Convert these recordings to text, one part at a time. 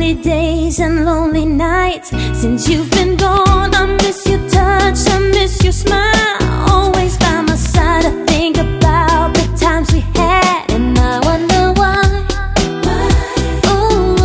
lonely days and lonely nights. Since you've been gone, I miss your touch, I miss your smile. Always by my side, I think about the times we had, and I wonder why. Oh,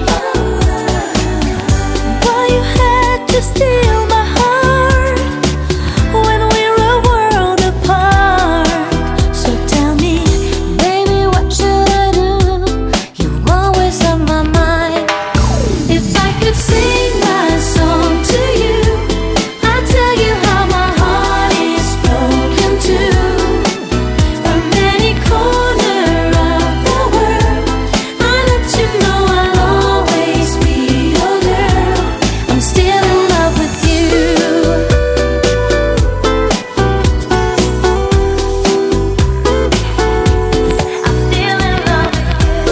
why you had to steal my heart when we were a world apart. So tell me, baby, what should I do? You're always on my mind. If I could sing my song to you, I'd tell you how my heart is broken too. From any corner of the world, I let you know I'll always be your girl. I'm still in love with you. I'm still in love with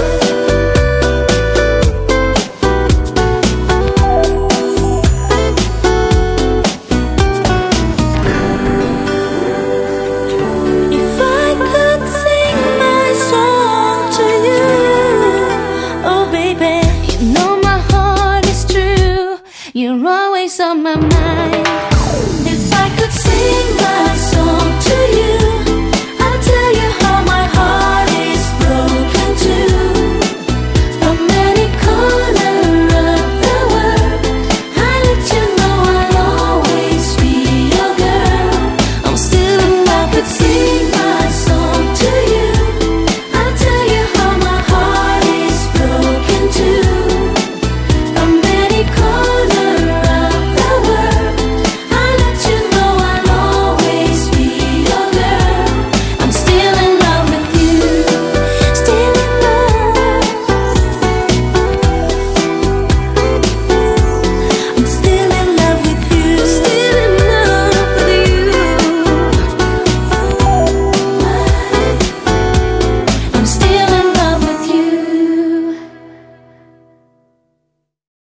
you. If I could sing my song to you, oh baby, you know my heart is true. You're always on my mind. If I could sing